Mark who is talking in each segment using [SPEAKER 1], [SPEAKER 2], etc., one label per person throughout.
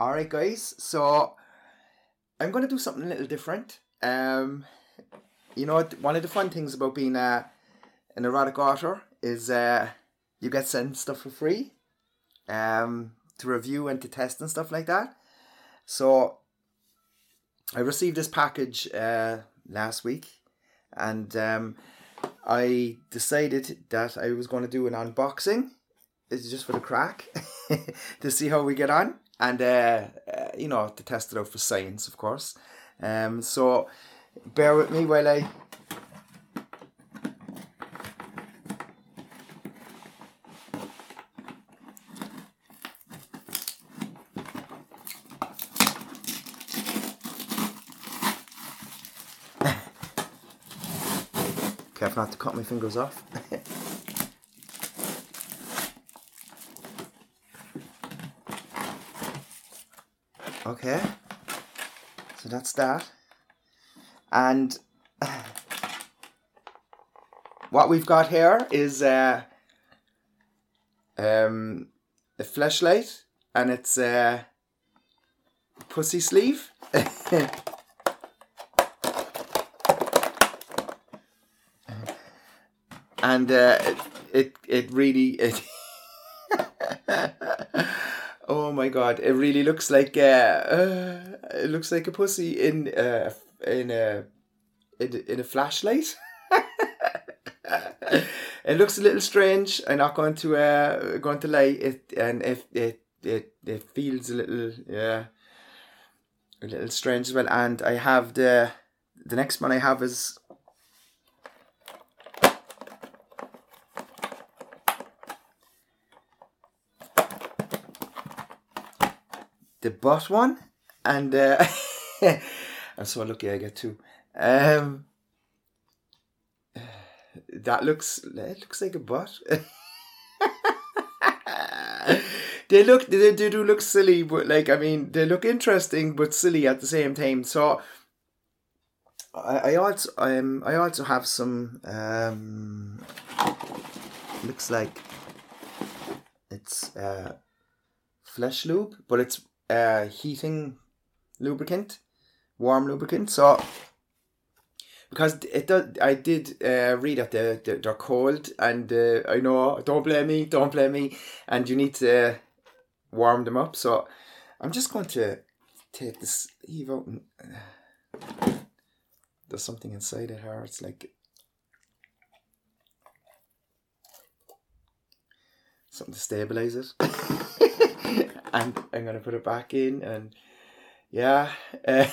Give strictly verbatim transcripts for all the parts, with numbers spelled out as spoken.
[SPEAKER 1] Alright, guys, so I'm going to do something a little different. Um, you know, one of the fun things about being uh, an erotic author is uh, you get sent stuff for free um, to review and to test and stuff like that. So I received this package uh, last week, and um, I decided that I was going to do an unboxing. It's just for the crack to see how we get on, and uh, uh, you know, to test it out for science, of course. Um, so bear with me while I. Careful not to cut my fingers off. Okay, so that's that. And what we've got here is uh, um, a fleshlight, and it's a pussy sleeve. And uh, it, it it really it oh my god, it really looks like uh, uh it looks like a pussy in uh in a in, in a flashlight. It looks a little strange. I'm not going to uh going to lie. It and if it, it it feels a little yeah a little strange as well. And I have the the next one I have is. The butt one, and uh, I'm so lucky I get two. Um, that looks it looks like a butt. they look they, they do look silly, but like I mean they look interesting but silly at the same time. So I, I also um I also have some um looks like it's uh flesh lube, but it's uh heating lubricant, warm lubricant. So because it does, I did uh, read that they're, they're cold, and uh, I know, don't blame me, don't blame me, and you need to warm them up. So I'm just going to take this sleeve out, and uh, there's something inside it here. It's like something to stabilize it. And I'm going to put it back in, and yeah. Uh,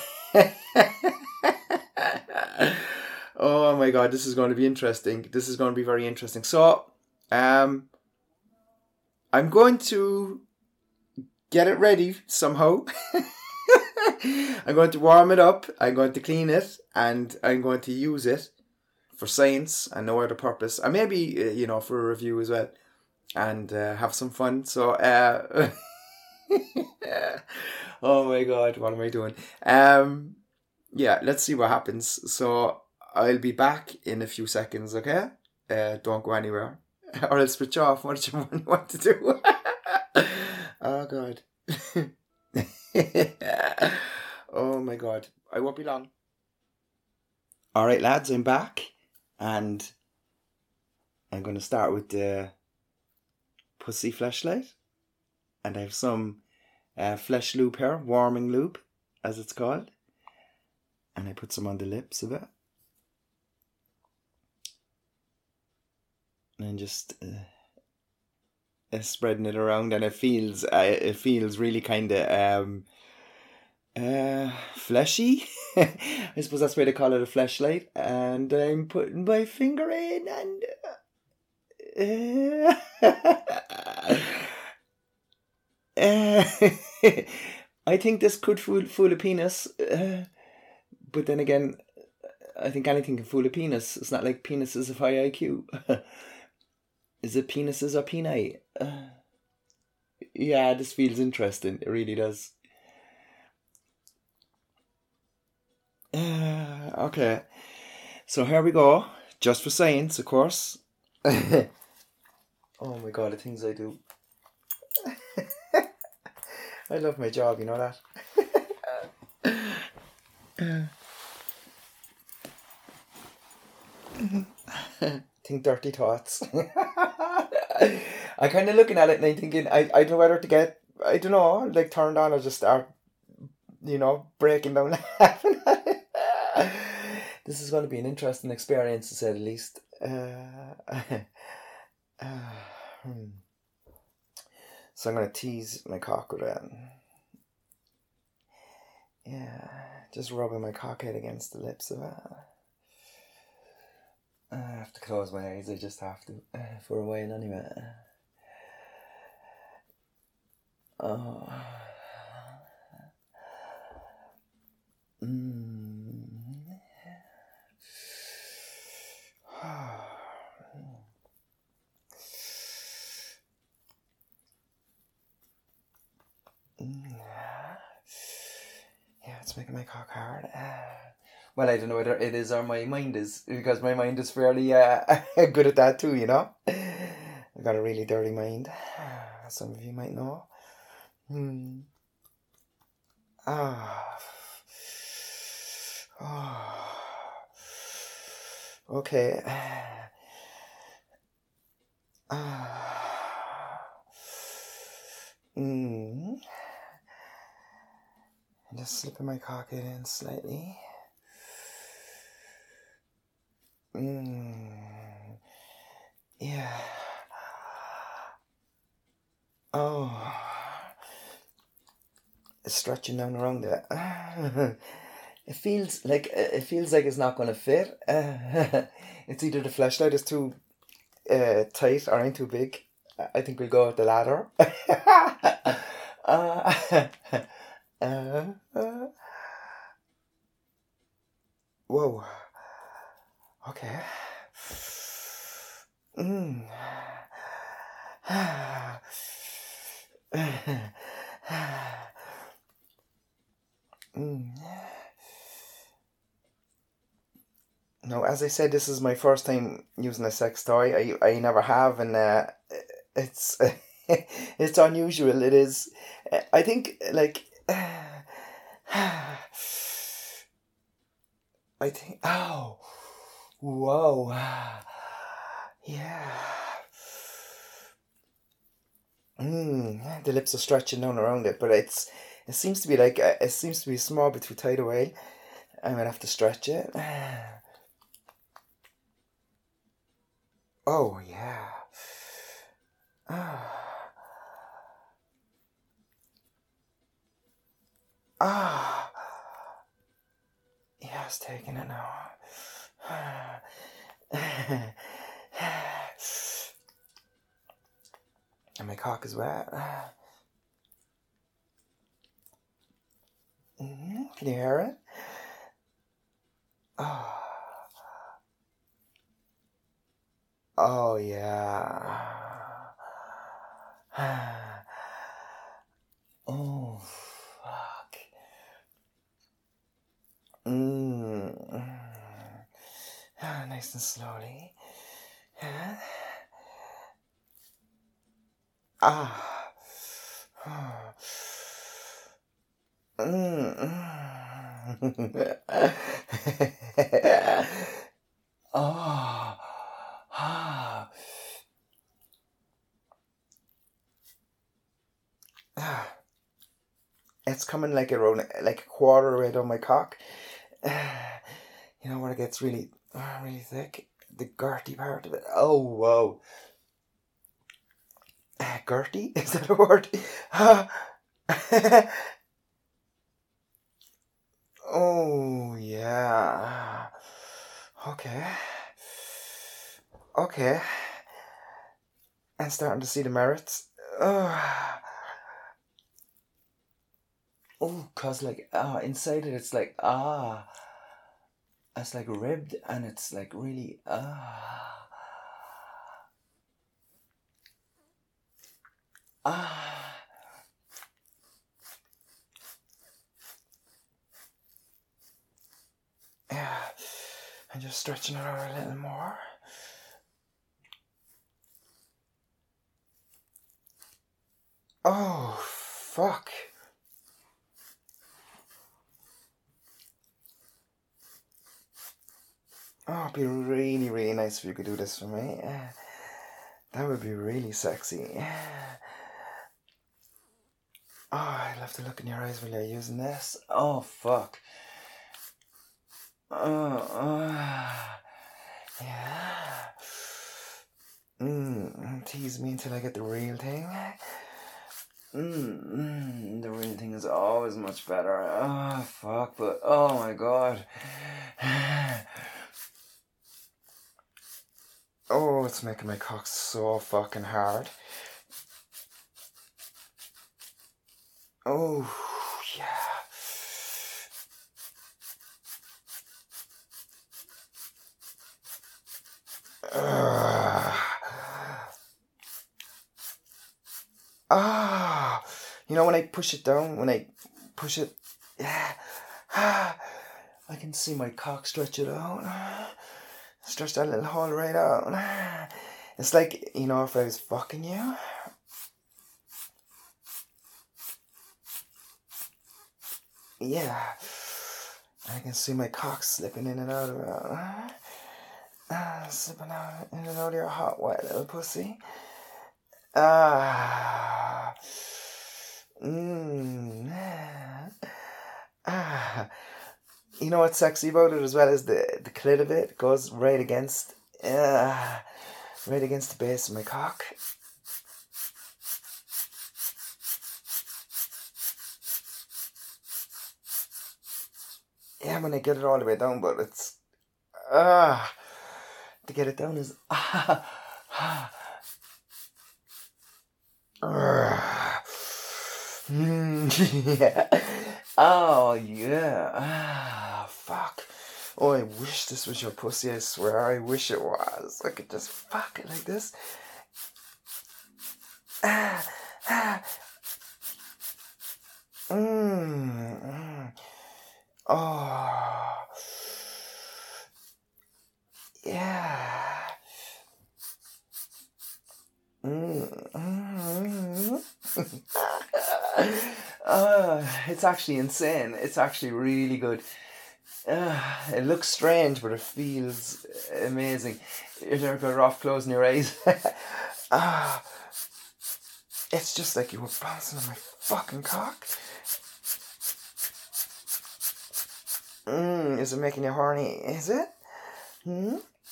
[SPEAKER 1] oh my god, this is going to be interesting. This is going to be very interesting. So, um, I'm going to get it ready somehow. I'm going to warm it up, I'm going to clean it, and I'm going to use it for science and no other purpose. And maybe, uh, you know, for a review as well. And uh, have some fun. So, uh... oh my god, what am I doing? Um, yeah, let's see what happens. So I'll be back in a few seconds, okay? Uh, don't go anywhere, or I'll switch off. Whichever one you want to do. Oh god. Oh my god, I won't be long. All right, lads, I'm back, and I'm going to start with the pussy fleshlight. And I have some uh, flesh lube here, warming lube, as it's called. And I put some on the lips of it. And then just uh, uh, spreading it around, and it feels uh, it feels really kind of um, uh, fleshy. I suppose that's why they call it a fleshlight. And I'm putting my finger in, and uh, uh, Uh, I think this could fool, fool a penis, uh, but then again, I think anything can fool a penis. It's not like penises have high I Q. Is it penises or peni? Uh, yeah, this feels interesting. It really does. Uh, okay, so here we go. Just for science, of course. Oh my god, the things I do. I love my job, you know that. Think dirty thoughts. I'm kind of looking at it and I'm thinking, I, I don't know whether to get, I don't know, like turned on or just start, you know, breaking down laughing at it. This is going to be an interesting experience, to say the least. Uh, uh, hmm. So I'm going to tease my cock with it. Yeah, just rubbing my cock head against the lips of it. I have to close my eyes, I just have to, uh, for a while anyway. Oh. Mm. Yeah, it's making my cock hard. Well, I don't know whether it is or my mind is, because my mind is fairly uh, good at that too, you know. I've got a really dirty mind, some of you might know. Hmm. Ah. Oh. Okay. Ah. Hmm. Just slipping my cock in slightly. Hmm. Yeah. Oh. It's stretching down around it. It feels like it feels like it's not going to fit. It's either the flashlight is too uh, tight or ain't too big. I think we'll go with the latter. uh, uh, uh. Whoa. Okay. Mm. mm. No, as I said, this is my first time using a sex toy. I I never have, and uh, it's it's unusual. It is. I think like. I think. Oh, whoa, yeah. Mm, the lips are stretching down around it, but it's it seems to be like uh, it seems to be a small bit too tight away. I'm gonna have to stretch it. Oh yeah. Ah. Ah. Yeah, it's taking it now. And my cock is wet. Mm-hmm. Can you hear it? Oh. Oh yeah. Oh fuck. Mm. Ah, nice and slowly. Ah. Mm. Oh. Ah. Ah. It's coming like around like a quarter way down my cock. You know when it gets really, uh, really thick, the girty part of it. Oh whoa. Uh, girty, is that a word? Oh yeah. Okay. Okay. I'm starting to see the merits. Oh, oh, cause like ah, inside it, it's like ah, it's like ribbed, and it's like really ah, ah. Yeah, I'm just stretching it out a little more. Oh, fuck. Oh, it'd be really, really nice if you could do this for me. That would be really sexy. Oh, I love to look in your eyes while you're using this. Oh, fuck. Oh, oh. Yeah. Mmm, tease me until I get the real thing. Mmm, the real thing is always much better. Oh, fuck, but oh my god. Oh, it's making my cock so fucking hard. Oh, yeah. Uh, ah, you know when I push it down, when I push it, yeah, I can see my cock stretch it out. Stretch that little hole right out. It's like, you know, if I was fucking you. Yeah. I can see my cock slipping in and out of it. Uh, slipping out in and out of your hot, wet little pussy. Ah. Mmm. Ah. You know what's sexy about it as well is the, the clit of it goes right against, uh, right against the base of my cock. Yeah, when I get it all the way down, but it's, ah, to get it down is, ah, ah, ah, mm, yeah, oh yeah, ah, fuck, oh I wish this was your pussy, I swear, I wish it was, I could just fuck it like this, ah, ah, mmm, mm. Oh, yeah. Mm, mm, uh, it's actually insane. It's actually really good. Uh, it looks strange, but it feels amazing. You're better off closing your eyes. Ah, it's just like you were bouncing on my fucking cock. Mm, is it making you horny? Is it? Hmm?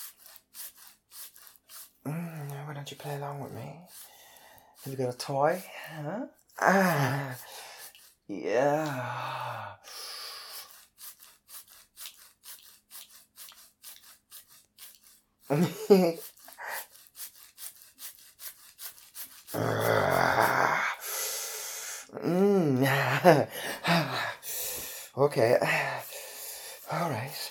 [SPEAKER 1] Mm, why don't you play along with me? Have you got a toy? Huh? Ah, yeah. mm. Okay. All right.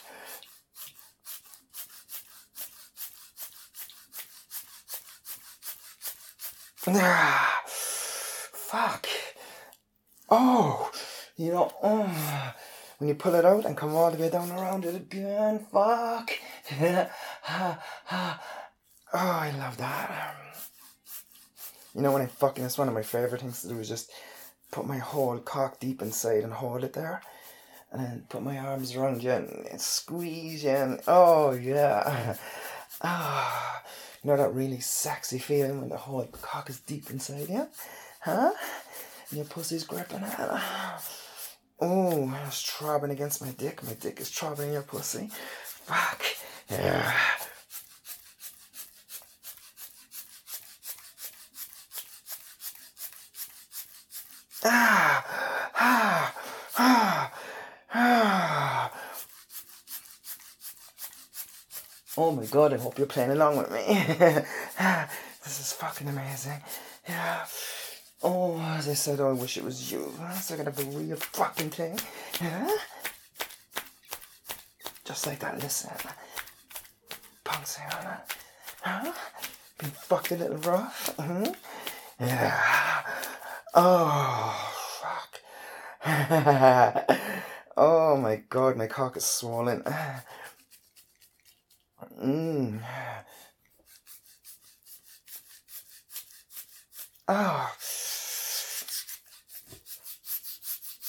[SPEAKER 1] Ah, fuck. Oh, you know, oh, when you pull it out and come all the way down around it again, fuck. Oh, I love that. You know, when I'm fucking, it's one of my favourite things to do is just put my whole cock deep inside and hold it there. And then put my arms around you and, and squeeze you and, oh yeah. Ah, you know that really sexy feeling when the whole cock is deep inside you? Huh? And your pussy's gripping it. Oh, it's throbbing against my dick. My dick is throbbing your pussy. Fuck. Yeah. Ah, ah, ah, ah. Oh my god, I hope you're playing along with me. This is fucking amazing. Yeah. Oh, as I said, oh, I wish it was you. So I could have a real fucking thing. Yeah? Just like that, listen. Pouncing on it. Huh? Being fucked a little rough. Mm-hmm. Yeah. Oh, fuck. Oh my god, my cock is swollen. Mmm. Oh.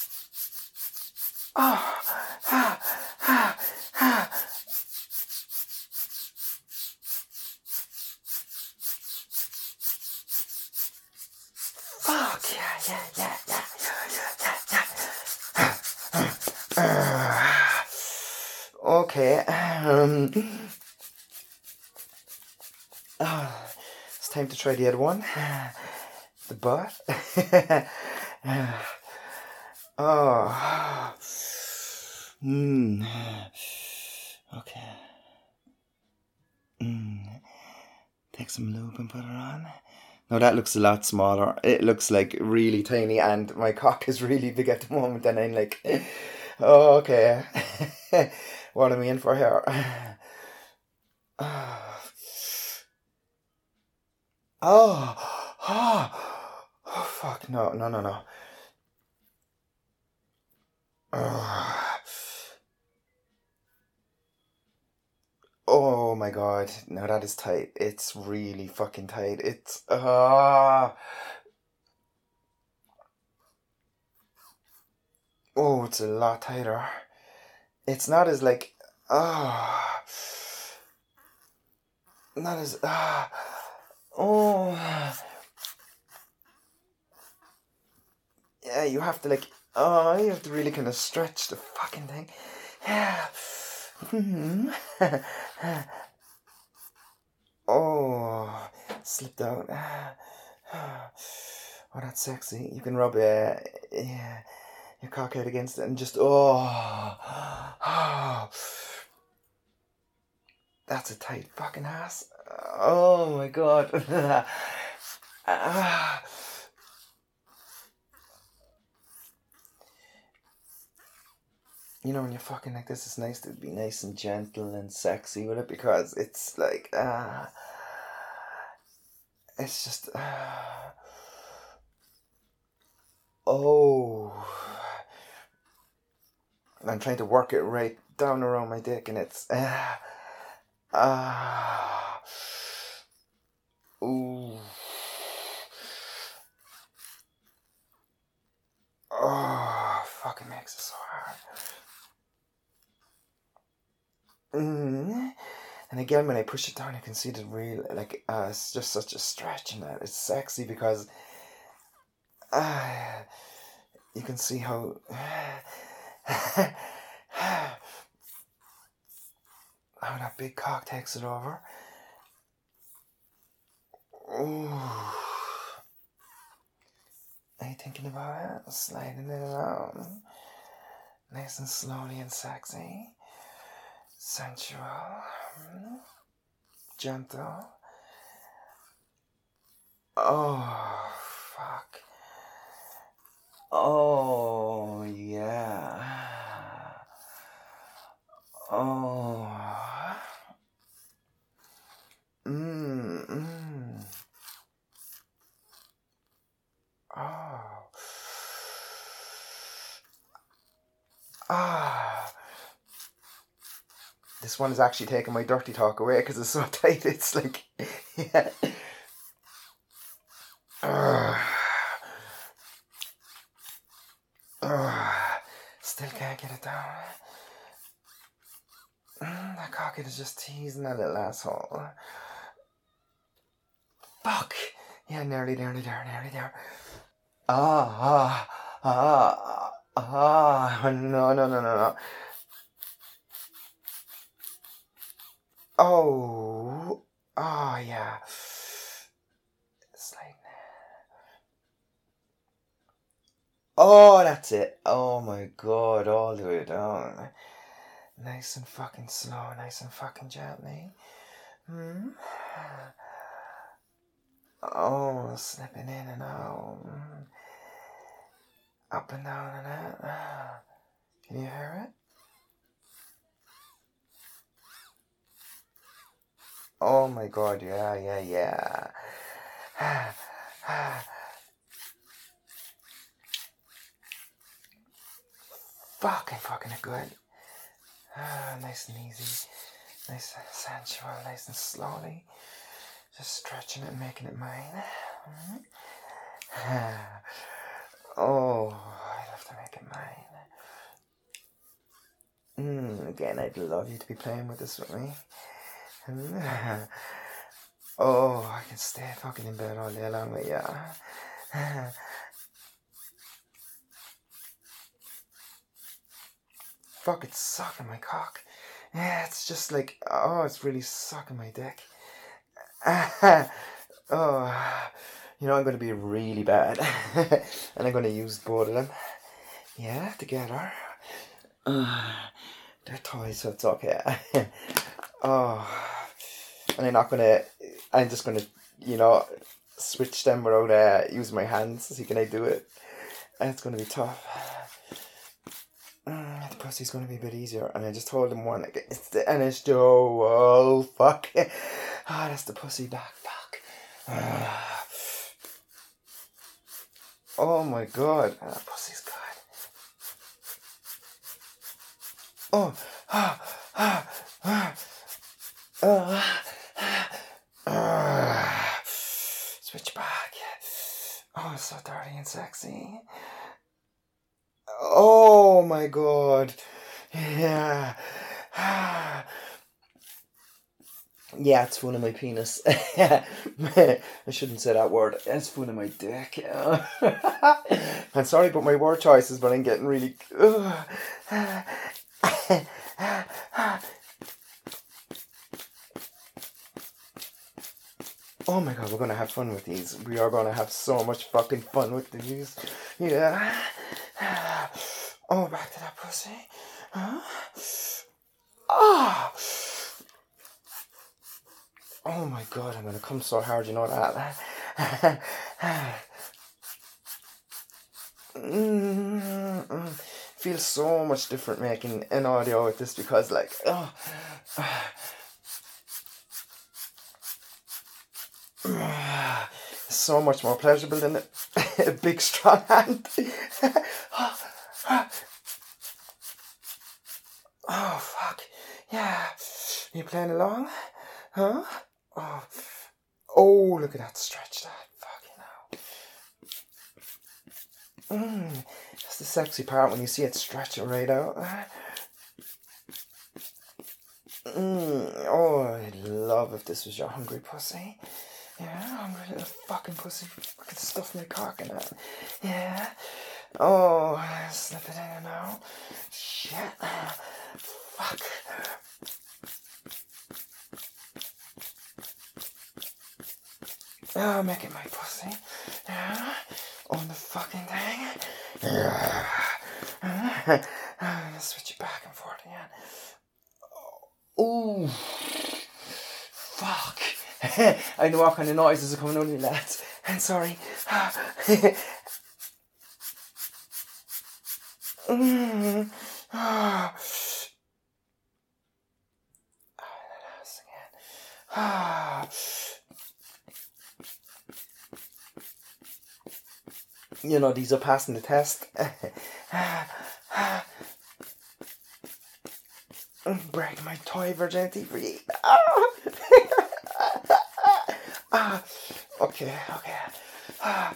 [SPEAKER 1] Oh. Ah. Ah. Ah. Yeah, yeah, yeah, yeah, yeah, yeah, yeah. Okay. Um, oh, it's time to try the other one. The butt. Oh. Hmm. Okay. Mm. Take some lube and put it on. No, that looks a lot smaller. It looks like really tiny, and my cock is really big at the moment. And I'm like, oh, okay. What am I in for here? Oh, oh, oh, fuck! No, no, no, no. Oh, oh my god! No, that is tight. It's really fucking tight. It's ah. Uh, oh, it's a lot tighter. It's not as like ah. Uh, not as ah. Uh, oh. Yeah, you have to like, oh, you have to really kind of stretch the fucking thing. Yeah. Oh, slipped out. Oh, that's sexy. You can rub uh, yeah, your cock out against it and just, oh, oh. That's a tight fucking ass. Oh my god. Ah. You know, when you're fucking like this, it's nice to be nice and gentle and sexy with it, because it's like, ah, uh, it's just, uh, oh, I'm trying to work it right down around my dick, and it's, ah, uh, ah, uh, ooh, oh, fucking makes it so hard. Mm. And again, when I push it down, you can see the real, like, uh, it's just such a stretch in that. It's sexy because, ah, uh, you can see how, how that big cock takes it over. Ooh. Are you thinking about it? Sliding it around. Nice and slowly and sexy. Sensual. Gentle. Oh, fuck. Oh, yeah. Oh. Mmm, mmm. Oh. Ah. This one is actually taking my dirty talk away because it's so tight. It's like, yeah. Uh, uh, still can't get it down. Mm, that cock is just teasing that little asshole. Fuck. Yeah, nearly, nearly there, nearly there. Ah, ah, ah, ah. No, no, no, no, no. Oh, oh, yeah. It's like, oh, that's it. Oh my god, all the way down. Nice and fucking slow, nice and fucking gently. Hmm. Oh, slipping in and out. Up and down and out. Can you hear it? Oh my god, yeah, yeah, yeah. Fucking fucking it good. Ah, nice and easy. Nice and sensual, nice and slowly. Just stretching it and making it mine. Oh, I love to make it mine. Mm, again, I'd love you to be playing with this with me. Oh, I can stay fucking in bed all day long with you. fuck, it's sucking my cock. Yeah, it's just like, oh, it's really sucking my dick. Oh, you know, I'm going to be really bad. And I'm going to use both of them. Yeah, together. Uh, they're toys, so it's okay. Oh, and I'm not going to, I'm just going to, you know, switch them without uh, using my hands. So can I do it? And it's going to be tough. Mm, the pussy's going to be a bit easier. And I just told him one, like, it's the N S Joe. Oh, fuck. Ah, that's the pussy back, fuck. Ah. Oh my god, that pussy's good. Oh, ah, ah, ah, ah, ah. Switch back. Oh, it's so dirty and sexy. Oh my god. Yeah. Yeah, it's fun of my penis. I shouldn't say that word. It's fun of my dick. I'm sorry about my word choices, but I'm getting really... Oh my god, we're going to have fun with these. We are going to have so much fucking fun with these. Yeah. Oh, back to that pussy. Huh? Ah! Oh my god, I'm going to come so hard, you know that. Mm-hmm. Feels so much different making an audio with this because, like, oh. So much more pleasurable than a, a big strong hand. Oh, fuck. Yeah. You playing along? Huh? Oh, oh, look at that stretch, that fucking hell. Mm, that's the sexy part when you see it stretching right out. Mm, oh, I'd love if this was your hungry pussy. Yeah, hungry little fucking pussy. I could stuff my cock in it. Yeah. Oh, slip it in now. Shit. Fuck. Oh, make it my pussy. Yeah. On the fucking thing. Yeah. I'm gonna switch it back and forth again. Oh. Fuck. I know what kind of noises are coming out of me, lads. I'm sorry. Mm. Oh. Oh. You know, these are passing the test. Break my toy virginity for you. Ah. Ah. Okay, okay. Ah.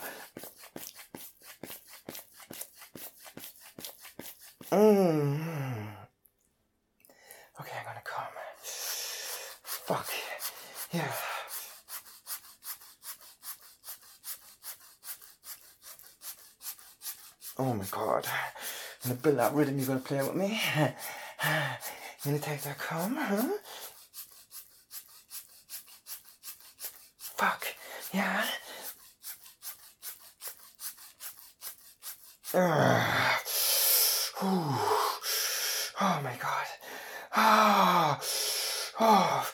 [SPEAKER 1] Mm. Okay, I'm gonna come. Fuck. Yeah. Oh my god. I'm gonna build that rhythm. You're gonna play with me. You gonna take that cum, huh? Fuck. Yeah. Uh. Oh my god. Oh. Oh.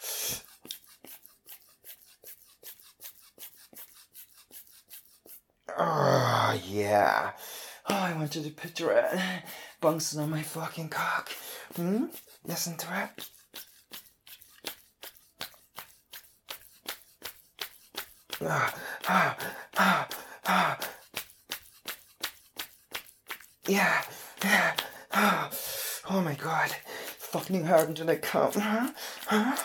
[SPEAKER 1] Oh, yeah. Oh, I want you to picture it bouncing on my fucking cock. Hmm? Listen to it. Ah, ah, ah, ah. Yeah, yeah. Ah. Oh my god. Fucking hard until I come. Huh? Huh?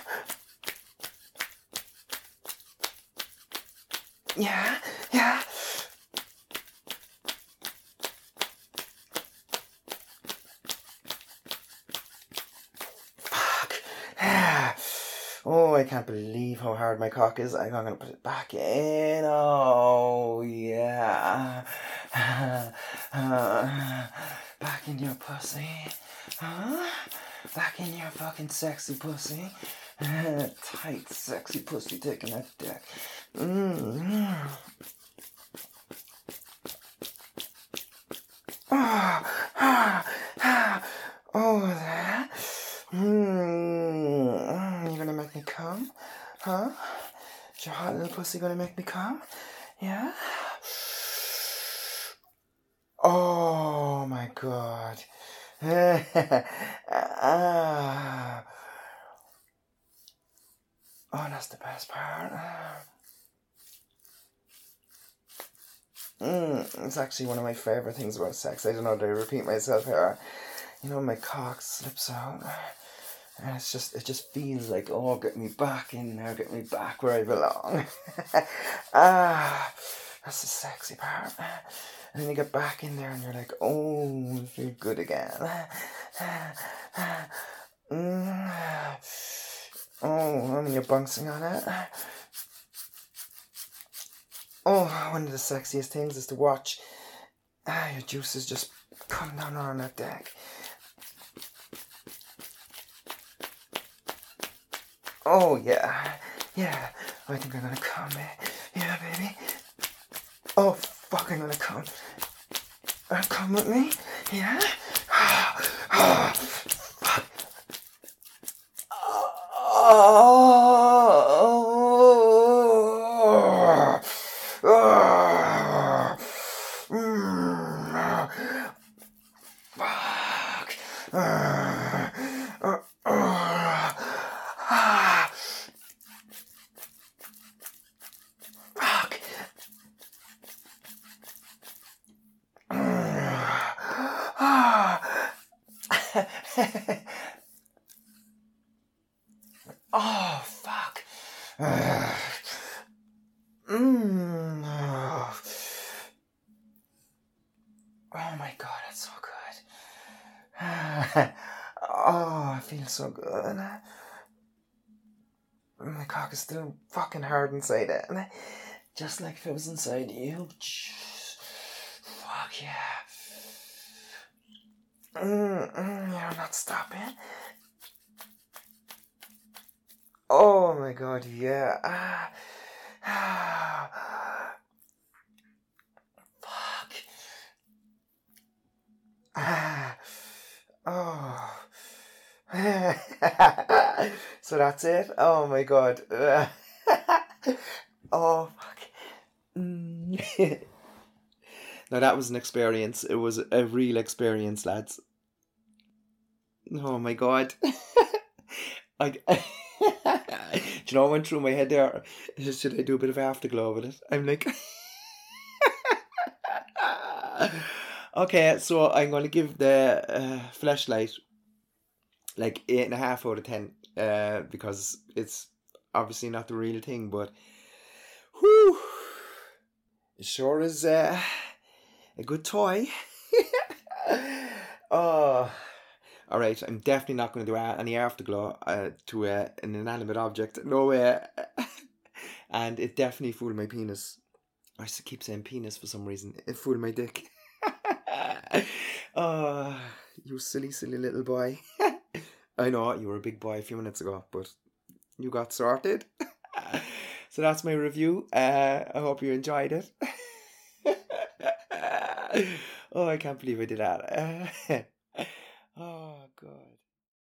[SPEAKER 1] Yeah, yeah. Oh, I can't believe how hard my cock is. I'm going to put it back in. Oh, yeah. Back back in your pussy. Huh? Back in your fucking sexy pussy. Tight, sexy pussy taking that dick. Mm. Ah, ah, ah. Oh, that. Mm. You gonna make me come? Huh? Is your hot little pussy gonna make me come? Yeah? Oh my god. Ah. Oh, that's the best part. Mm, it's actually one of my favourite things about sex. I don't know, do I repeat myself here? You know, my cock slips out. And it's just, it just feels like, oh, get me back in there, get me back where I belong. Ah, that's the sexy part. And then you get back in there and you're like, oh, I feel good again. Mm. Oh, when you're bouncing on it. Oh, one of the sexiest things is to watch ah, your juices just come down on that deck. Oh, yeah. Yeah. I think I'm gonna come, eh? Yeah, baby. Oh, fuck, I'm gonna come. Uh, come with me? Yeah? Oh, fuck. Oh, oh, mm, fuck. Uh, uh, uh, ah, fuck. Oh, fuck. Uh, mm, oh. Oh my god, that's so good. Oh, I feel so good. My cock is still fucking hard inside it. Just like if it was inside you. Fuck yeah. Mm, mm, you're not stopping. Oh my god, yeah. Ah. Ah. Fuck. Ah. Oh. So that's it? Oh my god. Oh fuck. Mm. Now that was an experience. It was a real experience, lads. Oh my god. I, do you know what went through my head there? Should I do a bit of afterglow with it? I'm like... Okay, so I'm going to give the uh, flashlight like eight and a half out of ten uh, because it's obviously not the real thing, but whew, it sure is uh, a good toy. Oh, all right. I'm definitely not going to do any afterglow uh, to uh, an inanimate object. No way. And it definitely fooled my penis. I just keep saying penis for some reason. It fooled my dick. Oh, you silly, silly little boy. I know, you were a big boy a few minutes ago, but you got sorted. So that's my review. Uh, I hope you enjoyed it. Oh, I can't believe I did that.